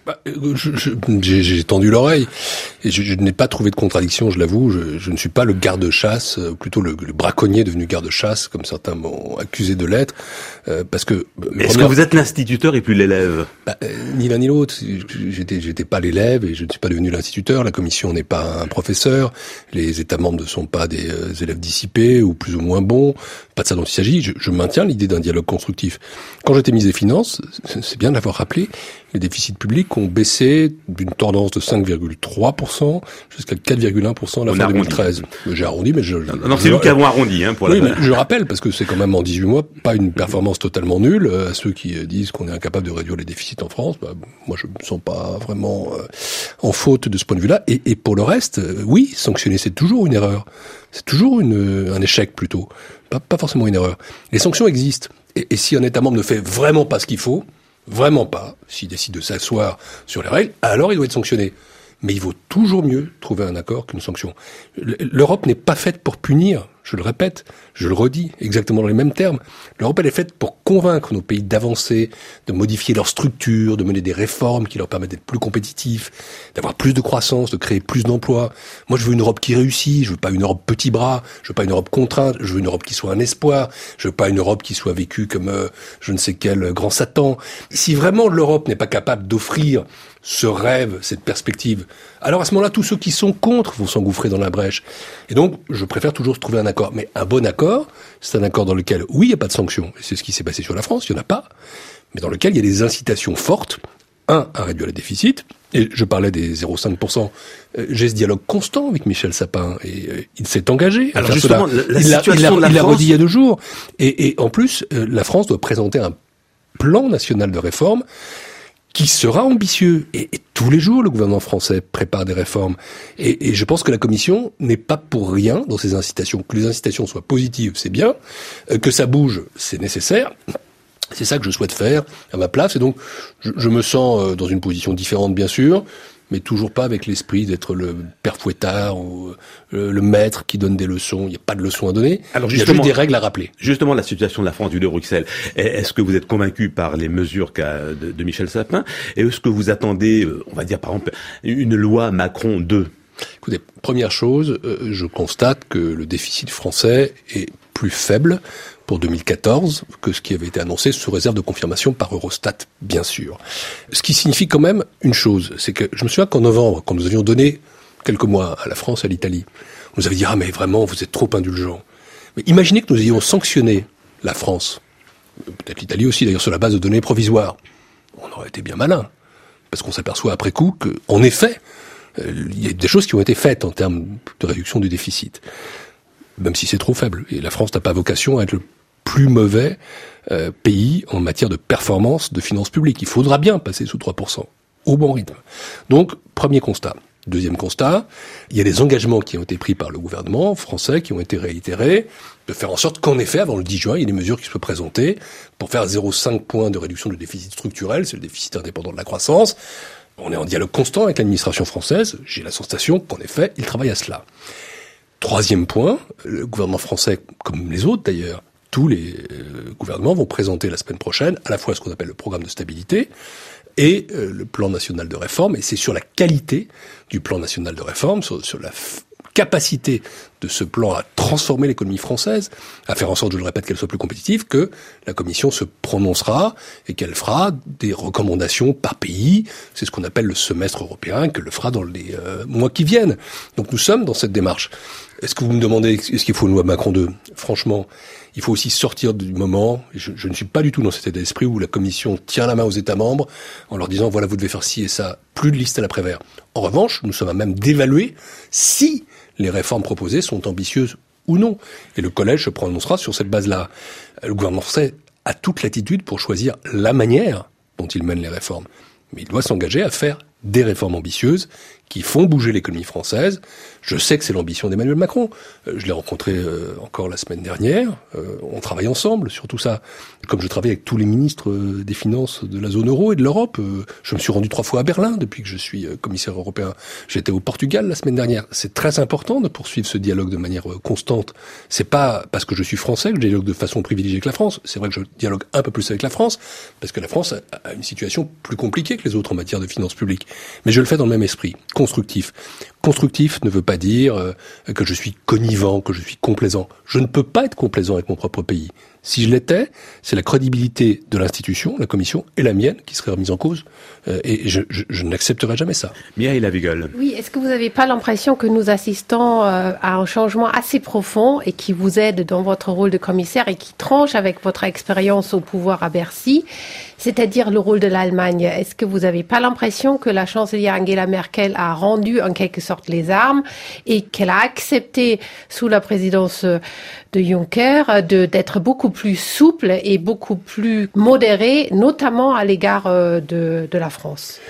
J'ai tendu l'oreille et je n'ai pas trouvé de contradiction, je l'avoue. Je ne suis pas le garde-chasse, plutôt le braconnier devenu garde-chasse, comme certains m'ont accusé de l'être, parce que. Mais est-ce que vous êtes l'instituteur et plus l'élève? Ni l'un ni l'autre. J'étais pas l'élève et je ne suis pas devenu l'instituteur. La Commission n'est pas un professeur. Les États membres ne sont pas des élèves dissipés ou plus ou moins bons. Pas de ça dont il s'agit. Je maintiens l'idée d'un dialogue constructif. Quand j'étais ministre des Finances, c'est bien de l'avoir rappelé, les déficits publics ont baissé d'une tendance de 5,3% jusqu'à 4,1% à la fin 2013. J'ai arrondi, mais Non, c'est nous qui avons arrondi, pour oui, mais je rappelle, parce que c'est quand même en 18 mois, pas une performance totalement nulle. À ceux qui disent qu'on est incapable de réduire les déficits en France, moi je me sens pas vraiment en faute de ce point de vue-là. Et pour le reste, oui, sanctionner, c'est toujours une erreur. C'est toujours un échec plutôt. Pas forcément une erreur. Les sanctions existent. Et si un État membre ne fait vraiment pas ce qu'il faut, vraiment pas, s'il décide de s'asseoir sur les règles, alors il doit être sanctionné. Mais il vaut toujours mieux trouver un accord qu'une sanction. L'Europe n'est pas faite pour punir. je le répète, je le redis, exactement dans les mêmes termes. L'Europe, elle est faite pour convaincre nos pays d'avancer, de modifier leur structure, de mener des réformes qui leur permettent d'être plus compétitifs, d'avoir plus de croissance, de créer plus d'emplois. Moi, je veux une Europe qui réussit, je veux pas une Europe petit bras, je veux pas une Europe contrainte, je veux une Europe qui soit un espoir, je veux pas une Europe qui soit vécue comme je ne sais quel grand Satan. Si vraiment l'Europe n'est pas capable d'offrir ce rêve, cette perspective, alors à ce moment-là, tous ceux qui sont contre vont s'engouffrer dans la brèche. Et donc, je préfère toujours trouver un accord. Mais un bon accord, c'est un accord dans lequel, oui, il n'y a pas de sanctions. Et c'est ce qui s'est passé sur la France, il n'y en a pas. Mais dans lequel il y a des incitations fortes. À réduire le déficit. Et je parlais des 0,5%. J'ai ce dialogue constant avec Michel Sapin. Et il s'est engagé. Alors justement, la situation de la France... Il l'a redit il y a 2 jours. Et en plus, la France doit présenter un plan national de réforme qui sera ambitieux. Et tous les jours, le gouvernement français prépare des réformes. Et je pense que la Commission n'est pas pour rien dans ces incitations. Que les incitations soient positives, c'est bien. Que ça bouge, c'est nécessaire. C'est ça que je souhaite faire à ma place. Et donc, je me sens dans une position différente, bien sûr, mais toujours pas avec l'esprit d'être le père fouettard ou le maître qui donne des leçons. Il n'y a pas de leçons à donner. Alors il y a juste des règles à rappeler. Justement, la situation de la France du de Bruxelles. Est-ce que vous êtes convaincu par les mesures de Michel Sapin? Et est-ce que vous attendez, on va dire par exemple, une loi Macron 2? Écoutez, première chose, je constate que le déficit français est plus faible pour 2014 que ce qui avait été annoncé sous réserve de confirmation par Eurostat, bien sûr. Ce qui signifie quand même une chose, c'est que je me souviens qu'en novembre, quand nous avions donné quelques mois à la France et à l'Italie, on nous avait dit « Ah mais vraiment, vous êtes trop indulgents ». Mais imaginez que nous ayons sanctionné la France, peut-être l'Italie aussi d'ailleurs, sur la base de données provisoires. On aurait été bien malin, parce qu'on s'aperçoit après coup qu'en effet, il y a des choses qui ont été faites en termes de réduction du déficit, même si c'est trop faible. Et la France n'a pas vocation à être le plus mauvais pays en matière de performance de finances publiques. Il faudra bien passer sous 3%, au bon rythme. Donc, premier constat. Deuxième constat, il y a des engagements qui ont été pris par le gouvernement français, qui ont été réitérés, de faire en sorte qu'en effet, avant le 10 juin, il y ait des mesures qui soient présentées pour faire 0,5 points de réduction du déficit structurel, c'est le déficit indépendant de la croissance. On est en dialogue constant avec l'administration française. J'ai la sensation qu'en effet, il travaille à cela. Troisième point, le gouvernement français, comme les autres d'ailleurs, tous les gouvernements vont présenter la semaine prochaine à la fois ce qu'on appelle le programme de stabilité et le plan national de réforme. Et c'est sur la qualité du plan national de réforme, sur la capacité de ce plan à transformer l'économie française, à faire en sorte, je le répète, qu'elle soit plus compétitive, que la Commission se prononcera et qu'elle fera des recommandations par pays. C'est ce qu'on appelle le semestre européen, qu'elle le fera dans les mois qui viennent. Donc nous sommes dans cette démarche. Est-ce que vous me demandez, est-ce qu'il faut une loi Macron 2 ? Franchement, il faut aussi sortir du moment, je ne suis pas du tout dans cet état d'esprit où la Commission tient la main aux États membres en leur disant, voilà, vous devez faire ci et ça, plus de liste à l'après-vert. En revanche, nous sommes à même d'évaluer si les réformes proposées sont ambitieuses ou non. Et le collège se prononcera sur cette base-là. Le gouvernement français a toute latitude pour choisir la manière dont il mène les réformes. Mais il doit s'engager à faire des réformes ambitieuses qui font bouger l'économie française. Je sais que c'est l'ambition d'Emmanuel Macron. Je l'ai rencontré encore la semaine dernière. On travaille ensemble sur tout ça. Comme je travaille avec tous les ministres des Finances de la zone euro et de l'Europe, je me suis rendu 3 fois à Berlin depuis que je suis commissaire européen. J'étais au Portugal la semaine dernière. C'est très important de poursuivre ce dialogue de manière constante. C'est pas parce que je suis français que je dialogue de façon privilégiée avec la France. C'est vrai que je dialogue un peu plus avec la France, parce que la France a une situation plus compliquée que les autres en matière de finances publiques. Mais je le fais dans le même esprit, constructif. Constructif ne veut pas dire que je suis connivant, que je suis complaisant. Je ne peux pas être complaisant avec mon propre pays. Si je l'étais, c'est la crédibilité de l'institution, la Commission, et la mienne qui serait remise en cause. Et je n'accepterai jamais ça. Mireille Lavigueule. Oui, est-ce que vous n'avez pas l'impression que nous assistons à un changement assez profond et qui vous aide dans votre rôle de commissaire et qui tranche avec votre expérience au pouvoir à Bercy, c'est-à-dire le rôle de l'Allemagne? Est-ce que vous n'avez pas l'impression que la chancelière Angela Merkel a rendu en quelque sorte les armes et qu'elle a accepté sous la présidence de Juncker d'être beaucoup plus souple et beaucoup plus modérée, notamment à l'égard de la France?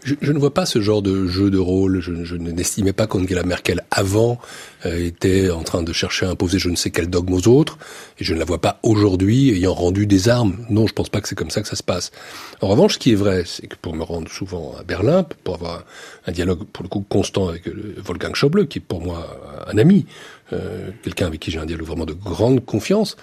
Je ne vois pas ce genre de jeu de rôle. Je n'estimais pas qu'Angela Merkel, avant, était en train de chercher à imposer je ne sais quel dogme aux autres. Et je ne la vois pas aujourd'hui ayant rendu des armes. Non, je pense pas que c'est comme ça que ça se passe. En revanche, ce qui est vrai, c'est que pour me rendre souvent à Berlin, pour avoir un dialogue, pour le coup, constant avec Wolfgang Schäuble, qui est pour moi un ami, quelqu'un avec qui j'ai un dialogue vraiment de grande confiance,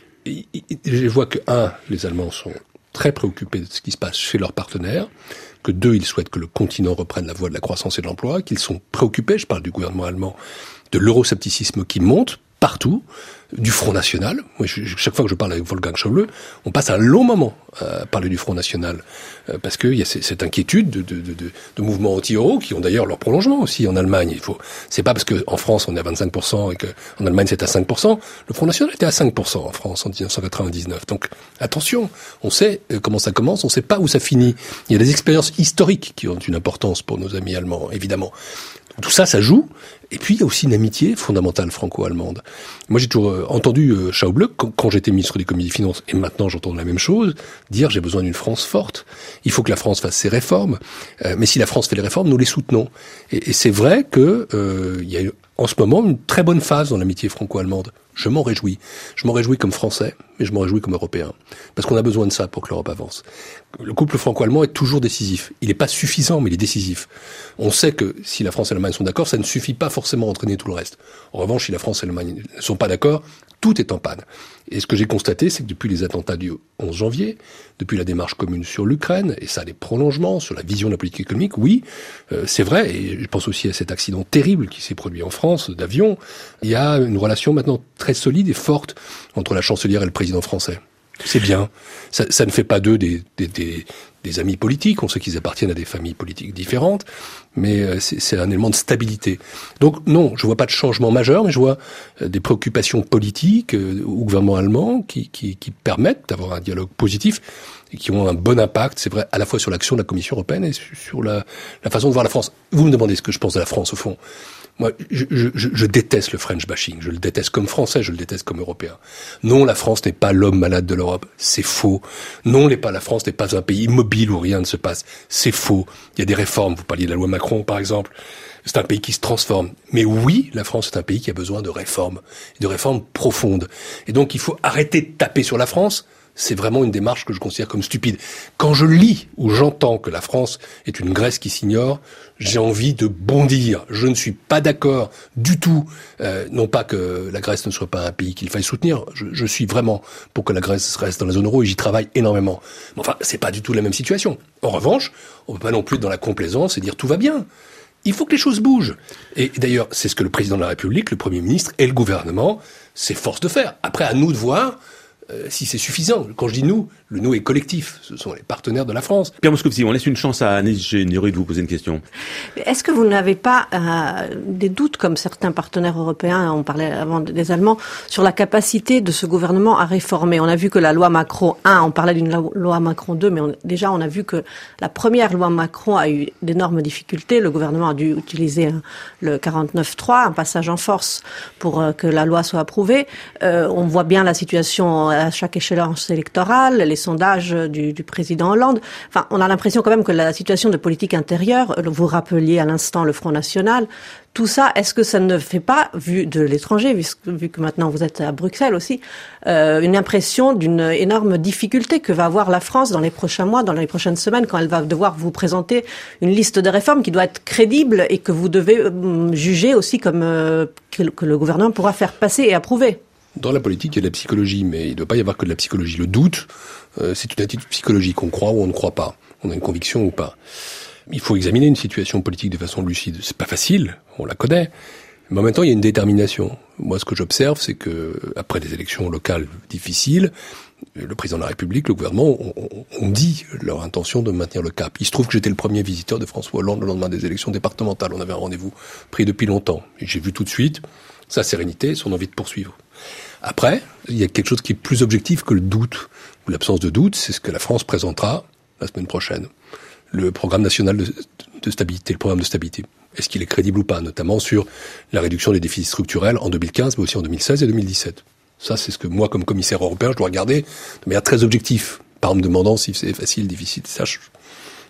je vois que, les Allemands sont très préoccupés de ce qui se passe chez leurs partenaires, que 2, ils souhaitent que le continent reprenne la voie de la croissance et de l'emploi, qu'ils sont préoccupés, je parle du gouvernement allemand, de l'euroscepticisme qui monte partout, du Front National. Moi, chaque fois que je parle avec Wolfgang Schäuble, on passe un long moment à parler du Front National, parce qu'il y a cette inquiétude de mouvements anti-euro qui ont d'ailleurs leur prolongement aussi en Allemagne. C'est pas parce qu'en France on est à 25% et qu'en Allemagne c'est à 5%. Le Front National était à 5% en France en 1999. Donc attention, on sait comment ça commence, on sait pas où ça finit. Il y a des expériences historiques qui ont une importance pour nos amis allemands, évidemment. Tout ça, ça joue. Et puis, il y a aussi une amitié fondamentale franco-allemande. Moi, j'ai toujours entendu Schäuble, quand j'étais ministre de l'économie et des finances, et maintenant j'entends la même chose, dire j'ai besoin d'une France forte. Il faut que la France fasse ses réformes. Mais si la France fait les réformes, nous les soutenons. Et c'est vrai que il y a en ce moment une très bonne phase dans l'amitié franco-allemande. Je m'en réjouis. Je m'en réjouis comme Français, mais je m'en réjouis comme Européen. Parce qu'on a besoin de ça pour que l'Europe avance. Le couple franco-allemand est toujours décisif. Il n'est pas suffisant, mais il est décisif. On sait que si la France et l'Allemagne sont d'accord, ça ne suffit pas forcément à entraîner tout le reste. En revanche, si la France et l'Allemagne ne sont pas d'accord, tout est en panne. Et ce que j'ai constaté, c'est que depuis les attentats du 11 janvier, depuis la démarche commune sur l'Ukraine, et ça a des prolongements sur la vision de la politique économique, oui, c'est vrai, et je pense aussi à cet accident terrible qui s'est produit en France, d'avion, il y a une relation maintenant très solide et forte entre la chancelière et le président français. C'est bien. Ça ne fait pas d'eux des amis politiques. On sait qu'ils appartiennent à des familles politiques différentes, mais c'est un élément de stabilité. Donc non, je vois pas de changement majeur, mais je vois des préoccupations politiques au gouvernement allemand qui permettent d'avoir un dialogue positif et qui ont un bon impact, c'est vrai, à la fois sur l'action de la Commission européenne et sur la façon de voir la France. Vous me demandez ce que je pense de la France, au fond. Moi, je déteste le French bashing. Je le déteste comme Français, je le déteste comme Européen. Non, la France n'est pas l'homme malade de l'Europe. C'est faux. Non, la France n'est pas un pays immobile où rien ne se passe. C'est faux. Il y a des réformes. Vous parliez de la loi Macron, par exemple. C'est un pays qui se transforme. Mais oui, la France est un pays qui a besoin de réformes profondes. Et donc, il faut arrêter de taper sur la France. C'est vraiment une démarche que je considère comme stupide. Quand je lis ou j'entends que la France est une Grèce qui s'ignore, j'ai envie de bondir. Je ne suis pas d'accord du tout. Non pas que la Grèce ne soit pas un pays qu'il faille soutenir. Je suis vraiment pour que la Grèce reste dans la zone euro et j'y travaille énormément. Mais enfin, c'est pas du tout la même situation. En revanche, on peut pas non plus être dans la complaisance et dire tout va bien. Il faut que les choses bougent. Et d'ailleurs, c'est ce que le président de la République, le Premier ministre et le gouvernement s'efforcent de faire. Après, à nous de voir si c'est suffisant. Quand je dis nous, le nous est collectif. Ce sont les partenaires de la France. Pierre Moscovici, on laisse une chance à Agnès Généreux de vous poser une question. Est-ce que vous n'avez pas des doutes, comme certains partenaires européens, on parlait avant des Allemands, sur la capacité de ce gouvernement à réformer? On a vu que la loi Macron 1, on parlait d'une loi Macron 2, mais on a vu que la première loi Macron a eu d'énormes difficultés. Le gouvernement a dû utiliser le 49.3, un passage en force pour que la loi soit approuvée. On voit bien la situation à chaque échéance électorale, les sondages du président Hollande. Enfin, on a l'impression quand même que la situation de politique intérieure, vous rappeliez à l'instant le Front National, tout ça, est-ce que ça ne fait pas, vu de l'étranger, vu que maintenant vous êtes à Bruxelles aussi, une impression d'une énorme difficulté que va avoir la France dans les prochains mois, dans les prochaines semaines, quand elle va devoir vous présenter une liste de réformes qui doit être crédible et que vous devez juger aussi comme que le gouvernement pourra faire passer et approuver? Dans la politique, il y a de la psychologie, mais il ne doit pas y avoir que de la psychologie. Le doute, c'est une attitude psychologique. On croit ou on ne croit pas. On a une conviction ou pas. Il faut examiner une situation politique de façon lucide. C'est pas facile, on la connaît. Mais en même temps, il y a une détermination. Moi, ce que j'observe, c'est que après des élections locales difficiles, le président de la République, le gouvernement ont dit leur intention de maintenir le cap. Il se trouve que j'étais le premier visiteur de François Hollande le lendemain des élections départementales. On avait un rendez-vous pris depuis longtemps. Et j'ai vu tout de suite sa sérénité, son envie de poursuivre. Après, il y a quelque chose qui est plus objectif que le doute, ou l'absence de doute, c'est ce que la France présentera la semaine prochaine. Le programme national de stabilité, le programme de stabilité. Est-ce qu'il est crédible ou pas, notamment sur la réduction des déficits structurels en 2015, mais aussi en 2016 et 2017. Ça, c'est ce que moi, comme commissaire européen, je dois regarder de manière très objective, pas en me demandant si c'est facile, difficile. Ça,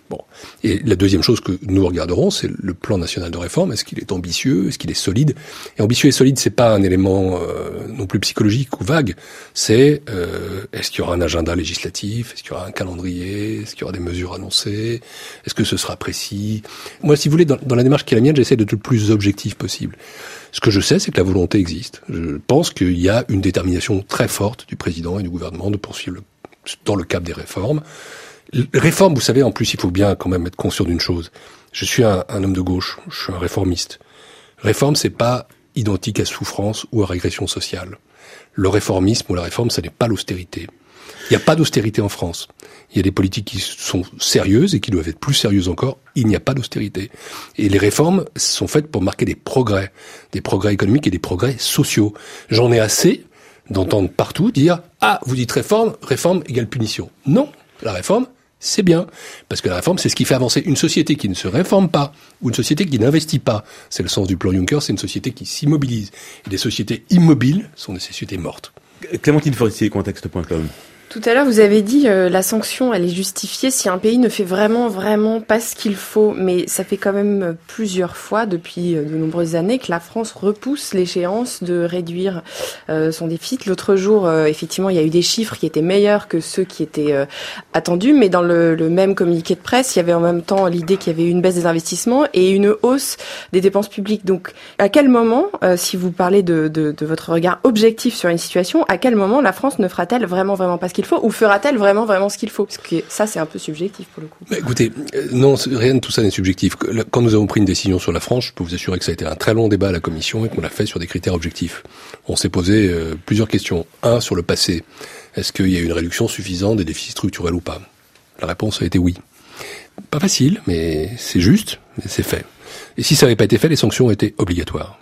Bon. Et la deuxième chose que nous regarderons, c'est le plan national de réforme. Est-ce qu'il est ambitieux? Est-ce qu'il est solide? Et ambitieux et solide, c'est pas un élément non plus psychologique ou vague. C'est est-ce qu'il y aura un agenda législatif? Est-ce qu'il y aura un calendrier? Est-ce qu'il y aura des mesures annoncées? Est-ce que ce sera précis? Moi, si vous voulez, dans la démarche qui est la mienne, j'essaie d'être le plus objectif possible. Ce que je sais, c'est que la volonté existe. Je pense qu'il y a une détermination très forte du président et du gouvernement de poursuivre dans le cadre des réformes. Réforme, vous savez, en plus, il faut bien quand même être conscient d'une chose. Je suis un homme de gauche, je suis un réformiste. Réforme, c'est pas identique à souffrance ou à régression sociale. Le réformisme ou la réforme, ça n'est pas l'austérité. Il n'y a pas d'austérité en France. Il y a des politiques qui sont sérieuses et qui doivent être plus sérieuses encore. Il n'y a pas d'austérité. Et les réformes sont faites pour marquer des progrès économiques et des progrès sociaux. J'en ai assez d'entendre partout dire « Ah, vous dites réforme égale punition ». Non, la réforme, c'est bien. Parce que la réforme, c'est ce qui fait avancer une société qui ne se réforme pas ou une société qui n'investit pas. C'est le sens du plan Juncker, c'est une société qui s'immobilise. Et des sociétés immobiles sont des sociétés mortes. Clémentine Forestier, contexte.com. Tout à l'heure, vous avez dit la sanction, elle est justifiée si un pays ne fait vraiment pas ce qu'il faut. Mais ça fait quand même plusieurs fois, depuis de nombreuses années, que la France repousse l'échéance de réduire son déficit. L'autre jour, effectivement, il y a eu des chiffres qui étaient meilleurs que ceux qui étaient attendus. Mais dans le même communiqué de presse, il y avait en même temps l'idée qu'il y avait eu une baisse des investissements et une hausse des dépenses publiques. Donc, à quel moment, si vous parlez de votre regard objectif sur une situation, à quel moment la France ne fera-t-elle vraiment pas ce qu'il faut, ou fera-t-elle vraiment ce qu'il faut? Parce que ça, c'est un peu subjectif pour le coup. Mais écoutez, non, rien de tout ça n'est subjectif. Quand nous avons pris une décision sur la France, je peux vous assurer que ça a été un très long débat à la Commission et qu'on l'a fait sur des critères objectifs. On s'est posé plusieurs questions. Un, sur le passé. Est-ce qu'il y a eu une réduction suffisante des déficits structurels ou pas? La réponse a été oui. Pas facile, mais c'est juste, mais c'est fait. Et si ça n'avait pas été fait, les sanctions étaient obligatoires.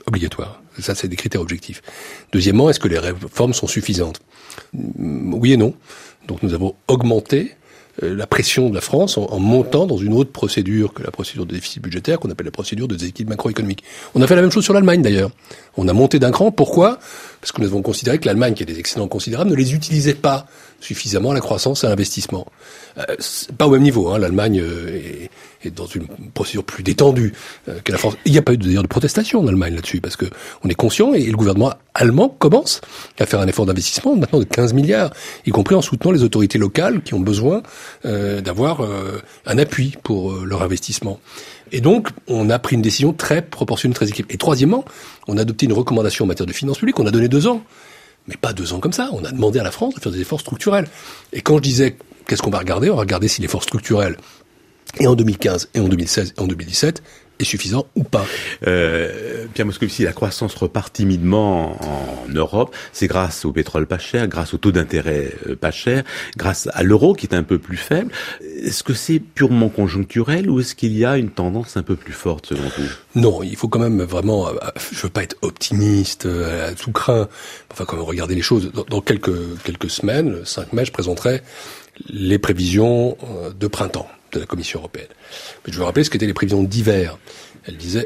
Ça, c'est des critères objectifs. Deuxièmement, est-ce que les réformes sont suffisantes? Oui et non. Donc nous avons augmenté la pression de la France en montant dans une autre procédure que la procédure de déficit budgétaire, qu'on appelle la procédure de déséquilibre macroéconomique. On a fait la même chose sur l'Allemagne d'ailleurs. On a monté d'un cran. Pourquoi? Parce que nous avons considéré que l'Allemagne, qui a des excédents considérables, ne les utilisait pas suffisamment à la croissance et à l'investissement. Pas au même niveau, hein. L'Allemagne est dans une procédure plus détendue que la France. Il n'y a pas eu d'ailleurs de protestation en Allemagne là-dessus, parce que on est conscient et le gouvernement allemand commence à faire un effort d'investissement maintenant de 15 milliards, y compris en soutenant les autorités locales qui ont besoin d'avoir un appui pour leur investissement. Et donc, on a pris une décision très proportionnée, très équilibrée. Et troisièmement, on a adopté une recommandation en matière de finances publiques. On a donné 2 ans. Mais pas 2 ans comme ça. On a demandé à la France de faire des efforts structurels. Et quand je disais, qu'est-ce qu'on va regarder? On va regarder si l'effort structurel, et en 2015, et en 2016, et en 2017, est suffisant ou pas. Pierre Moscovici, la croissance repart timidement en Europe. C'est grâce au pétrole pas cher, grâce au taux d'intérêt pas cher, grâce à l'euro qui est un peu plus faible. Est-ce que c'est purement conjoncturel ou est-ce qu'il y a une tendance un peu plus forte selon vous? Non, il faut quand même vraiment, je veux pas être optimiste à tout craint, enfin quand même regarder les choses. Dans quelques semaines, le 5 mai, je présenterai les prévisions de printemps de la Commission européenne. Mais je veux rappeler ce qu'étaient les prévisions d'hiver. Elle disait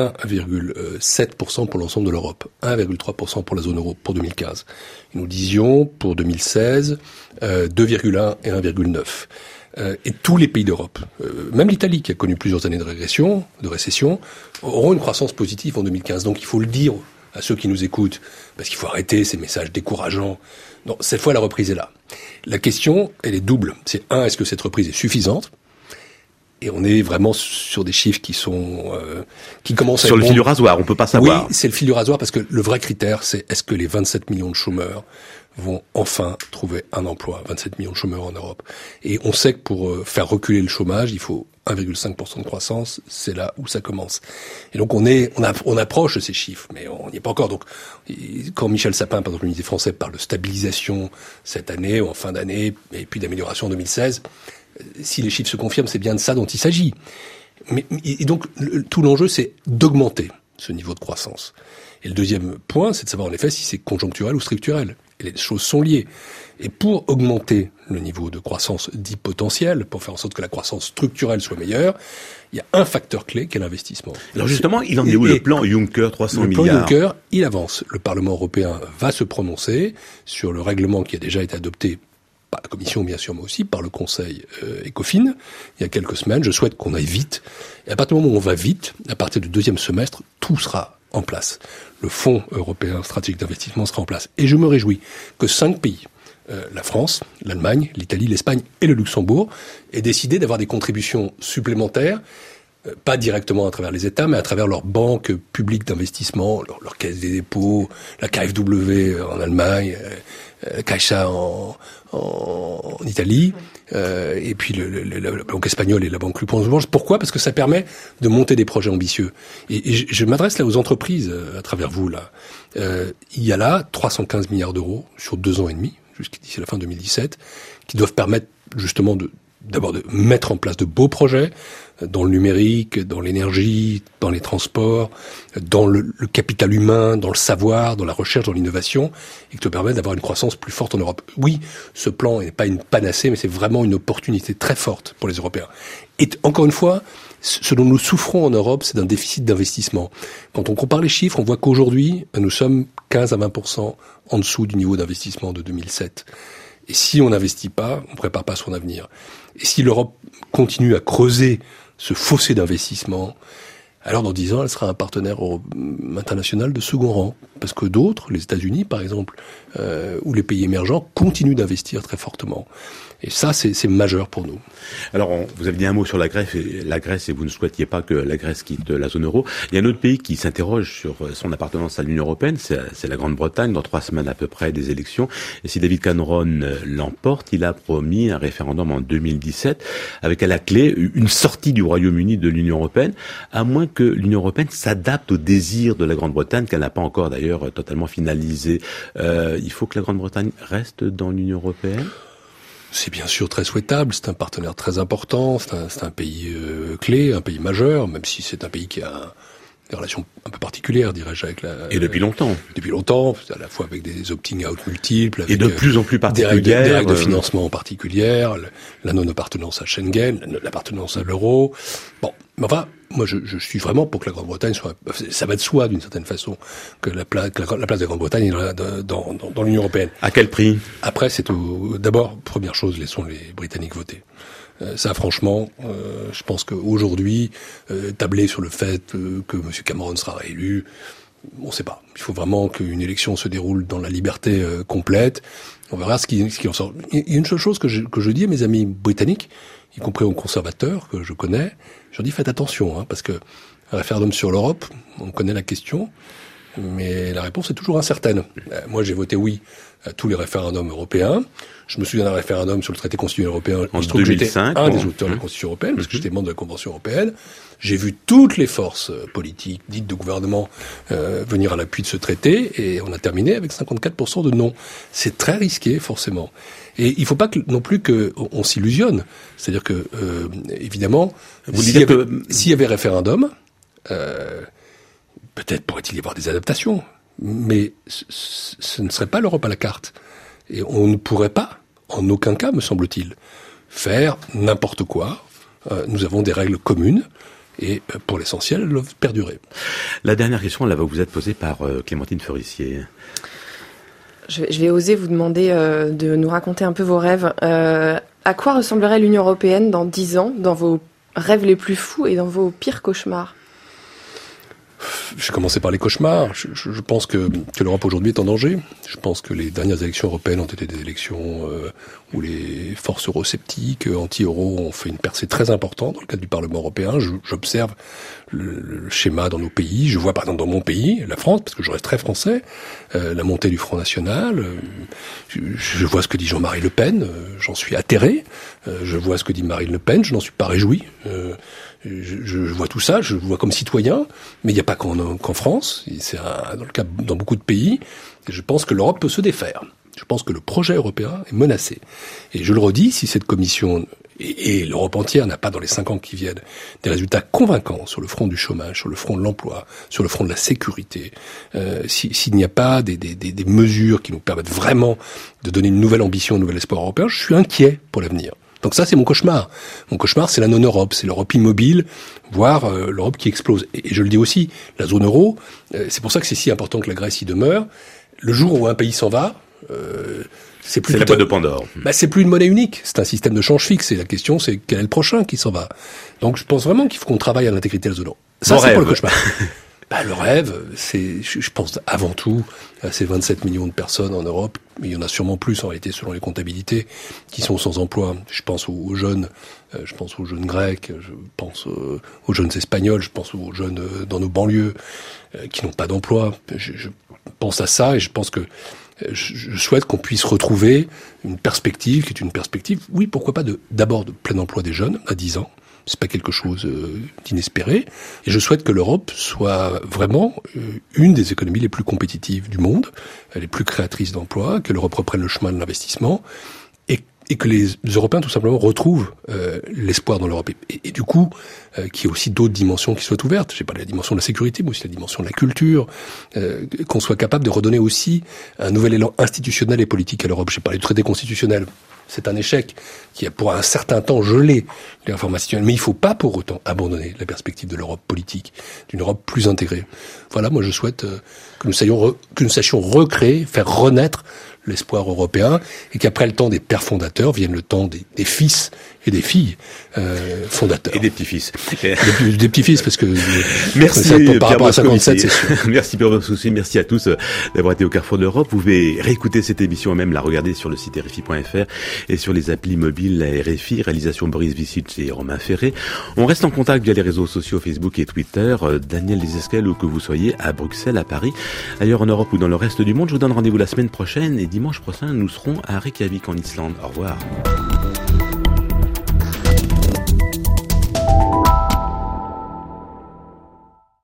1,7% pour l'ensemble de l'Europe, 1,3% pour la zone euro pour 2015. Et nous disions pour 2016 2,1 et 1,9. Et tous les pays d'Europe, même l'Italie qui a connu plusieurs années de récession, auront une croissance positive en 2015. Donc il faut le dire à ceux qui nous écoutent, parce qu'il faut arrêter ces messages décourageants. Non, cette fois la reprise est là. La question, elle est double. C'est est-ce que cette reprise est suffisante? Et on est vraiment sur des chiffres qui sont qui commencent à sur le fil du rasoir. On peut pas savoir. Oui, c'est le fil du rasoir parce que le vrai critère, c'est est-ce que les 27 millions de chômeurs vont enfin trouver un emploi. 27 millions de chômeurs en Europe. Et on sait que pour faire reculer le chômage, il faut 1,5% de croissance. C'est là où ça commence. Et donc on approche ces chiffres, mais on n'y est pas encore. Donc quand Michel Sapin, par exemple, le ministre français, parle de stabilisation cette année ou en fin d'année, et puis d'amélioration en 2016. Si les chiffres se confirment, c'est bien de ça dont il s'agit. Et donc, tout l'enjeu, c'est d'augmenter ce niveau de croissance. Et le deuxième point, c'est de savoir en effet si c'est conjoncturel ou structurel. Et les choses sont liées. Et pour augmenter le niveau de croissance dit potentiel, pour faire en sorte que la croissance structurelle soit meilleure, il y a un facteur clé qui est l'investissement. Alors justement, il en est où le plan Juncker, 300 milliards? Le plan Juncker, il avance. Le Parlement européen va se prononcer sur le règlement qui a déjà été adopté par la Commission bien sûr, mais aussi par le Conseil ECOFIN, il y a quelques semaines. Je souhaite qu'on aille vite. Et à partir du moment où on va vite, à partir du deuxième semestre, tout sera en place. Le Fonds européen stratégique d'investissement sera en place. Et je me réjouis que 5 pays, la France, l'Allemagne, l'Italie, l'Espagne et le Luxembourg, aient décidé d'avoir des contributions supplémentaires, pas directement à travers les États, mais à travers leurs banques publiques d'investissement, leur caisse des dépôts, la KfW en Allemagne, Caixa en Italie, et puis la banque espagnole et la banque luxembourgeoise. Pourquoi ? Parce que ça permet de monter des projets ambitieux. Et je m'adresse là aux entreprises, à travers vous, là. Il y a là 315 milliards d'euros sur 2 ans et demi, jusqu'à la fin 2017, qui doivent permettre justement d'abord de mettre en place de beaux projets dans le numérique, dans l'énergie, dans les transports, dans le capital humain, dans le savoir, dans la recherche, dans l'innovation, et qui te permettent d'avoir une croissance plus forte en Europe. Oui, ce plan n'est pas une panacée, mais c'est vraiment une opportunité très forte pour les Européens. Et encore une fois, ce dont nous souffrons en Europe, c'est d'un déficit d'investissement. Quand on compare les chiffres, on voit qu'aujourd'hui, nous sommes 15 à 20% en dessous du niveau d'investissement de 2007. Et si on n'investit pas, on ne prépare pas son avenir. Et si l'Europe continue à creuser ce fossé d'investissement, alors dans 10 ans, elle sera un partenaire international de second rang. Parce que d'autres, les États-Unis par exemple, ou les pays émergents, continuent d'investir très fortement. Et ça, c'est majeur pour nous. Alors, vous avez dit un mot sur la Grèce, et vous ne souhaitiez pas que la Grèce quitte la zone euro. Il y a un autre pays qui s'interroge sur son appartenance à l'Union européenne, c'est la Grande-Bretagne, dans 3 semaines à peu près des élections. Et si David Cameron l'emporte, il a promis un référendum en 2017, avec à la clé une sortie du Royaume-Uni de l'Union européenne, à moins que l'Union européenne s'adapte aux désirs de la Grande-Bretagne, qu'elle n'a pas encore d'ailleurs totalement finalisé. Il faut que la Grande-Bretagne reste dans l'Union européenne ? C'est bien sûr très souhaitable, c'est un partenaire très important, c'est un pays clé, un pays majeur, même si c'est un pays qui a des relations un peu particulières, dirais-je, avec la... Et depuis longtemps. Depuis longtemps, à la fois avec des opting-out multiples, avec et de plus en plus particulières. Des règles de financement particulières, la non-appartenance à Schengen, l'appartenance à l'euro. Bon, mais enfin, moi je suis vraiment pour que la Grande-Bretagne soit... Ça va de soi, d'une certaine façon, que la place de la Grande-Bretagne est dans l'Union européenne. À quel prix ? Après, d'abord, première chose, laissons les Britanniques voter. Ça, franchement, je pense qu'aujourd'hui, tabler sur le fait que M. Cameron sera réélu, on ne sait pas. Il faut vraiment qu'une élection se déroule dans la liberté complète. On verra ce qui en sort. Il y a une seule chose que je dis à mes amis britanniques, y compris aux conservateurs que je connais, je leur dis faites attention, parce que un référendum sur l'Europe, on connaît la question, mais la réponse est toujours incertaine. Moi, j'ai voté oui à tous les référendums européens. Je me souviens d'un référendum sur le traité constitutionnel européen. En 2005. J'étais un des auteurs de la Constitution européenne, parce que j'étais membre de la Convention européenne. J'ai vu toutes les forces politiques, dites de gouvernement, venir à l'appui de ce traité, et on a terminé avec 54% de non. C'est très risqué, forcément. Et il ne faut pas non plus qu'on s'illusionne. C'est-à-dire que, évidemment, s'il y avait référendum, peut-être pourrait-il y avoir des adaptations, mais ce ne serait pas l'Europe à la carte. Et on ne pourrait pas, en aucun cas, me semble-t-il, faire n'importe quoi. Nous avons des règles communes et, pour l'essentiel, elles doivent perdurer. La dernière question, elle va vous être posée par Clémentine Forissier. Je vais oser vous demander de nous raconter un peu vos rêves. À quoi ressemblerait l'Union européenne dans 10 ans, dans vos rêves les plus fous et dans vos pires cauchemars ? Je vais commencer par les cauchemars. Je pense que l'Europe aujourd'hui est en danger. Je pense que les dernières élections européennes ont été des élections où les forces eurosceptiques, anti-euro, ont fait une percée très importante dans le cadre du Parlement européen. J'observe le schéma dans nos pays. Je vois par exemple dans mon pays, la France, parce que je reste très français, la montée du Front National. Je vois ce que dit Jean-Marie Le Pen. J'en suis atterré. Je vois ce que dit Marine Le Pen. Je n'en suis pas réjoui. Je vois tout ça, je le vois comme citoyen, mais il n'y a pas qu'en France, c'est dans le cas dans beaucoup de pays, et je pense que l'Europe peut se défaire. Je pense que le projet européen est menacé. Et je le redis, si cette commission et l'Europe entière n'a pas dans les 5 ans qui viennent des résultats convaincants sur le front du chômage, sur le front de l'emploi, sur le front de la sécurité, s'il n'y a pas des mesures qui nous permettent vraiment de donner une nouvelle ambition, un nouvel espoir européen, je suis inquiet pour l'avenir. Donc ça, c'est mon cauchemar. Mon cauchemar, c'est la non-Europe, c'est l'Europe immobile, voire l'Europe qui explose. Et je le dis aussi, la zone euro, c'est pour ça que c'est si important que la Grèce y demeure. Le jour où un pays s'en va, C'est la boîte de Pandore. C'est plus une monnaie unique. C'est un système de change fixe. Et la question, c'est quel est le prochain qui s'en va. Donc, je pense vraiment qu'il faut qu'on travaille à l'intégrité de la zone euro. Ça, c'est pour le cauchemar. Le rêve, c'est, je pense avant tout à ces 27 millions de personnes en Europe, mais il y en a sûrement plus en réalité selon les comptabilités, qui sont sans emploi. Je pense aux jeunes, grecs, je pense aux jeunes espagnols, je pense aux jeunes dans nos banlieues qui n'ont pas d'emploi. Je pense à ça et je pense que je souhaite qu'on puisse retrouver une perspective qui est une perspective, oui, pourquoi pas d'abord de plein emploi des jeunes à 10 ans. C'est pas quelque chose d'inespéré. Et je souhaite que l'Europe soit vraiment une des économies les plus compétitives du monde, les plus créatrices d'emplois, que l'Europe reprenne le chemin de l'investissement et que les Européens tout simplement retrouvent l'espoir dans l'Europe. Et du coup, qu'il y ait aussi d'autres dimensions qui soient ouvertes. J'ai parlé de la dimension de la sécurité, mais aussi la dimension de la culture, qu'on soit capable de redonner aussi un nouvel élan institutionnel et politique à l'Europe. J'ai parlé du traité constitutionnel. C'est un échec qui a pour un certain temps gelé les réformes institutionnelles. Mais il ne faut pas pour autant abandonner la perspective de l'Europe politique, d'une Europe plus intégrée. Voilà, moi je souhaite que nous sachions recréer, faire renaître l'espoir européen et qu'après le temps des pères fondateurs vienne le temps des fils et des filles fondateurs. Et des petits-fils. Des petits-fils, parce que merci par rapport à 57, c'est sûr. Merci Pierre Moscovici, merci à tous d'avoir été au Carrefour de l'Europe. Vous pouvez réécouter cette émission et même la regarder sur le site RFI.fr et sur les applis mobiles la RFI, réalisation Boris Vissic et Romain Ferré. On reste en contact via les réseaux sociaux Facebook et Twitter. Daniel Lesesquel, où que vous soyez, à Bruxelles, à Paris, ailleurs en Europe ou dans le reste du monde. Je vous donne rendez-vous la semaine prochaine et dimanche prochain, nous serons à Reykjavik en Islande. Au revoir.